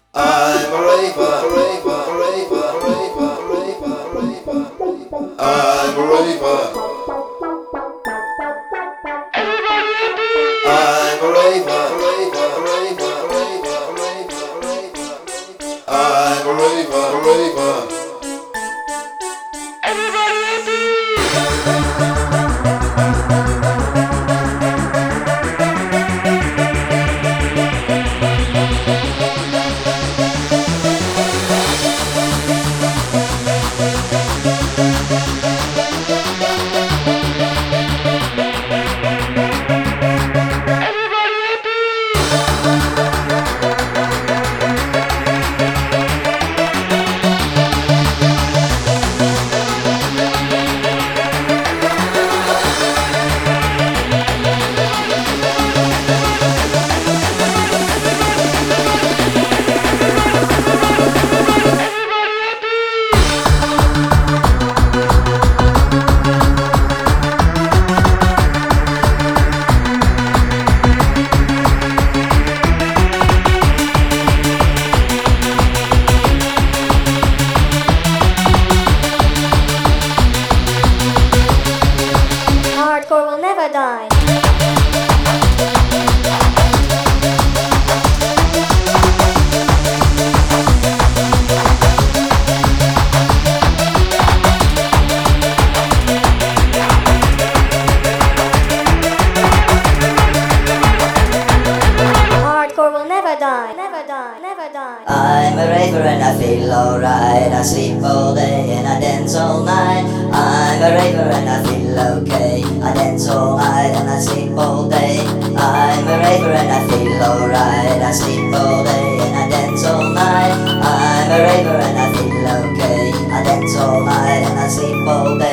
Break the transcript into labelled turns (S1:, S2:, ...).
S1: I'm a raver, raver, raver, raver, raver, raver. I'm a raver. I'm a raver, raver, raver, raver, raver, raver. I'm a raver, raver.
S2: Hardcore will never die. Hardcore will never die, never die, never die.
S3: I'm a raver and I feel alright. I sleep all day and I dance all night. I'm a raver and I feel okay. I dance all night and I sleep all day. I'm a raver and I feel alright. I sleep all day and I dance all night. I'm a raver and I feel okay. I dance all night and I sleep all day.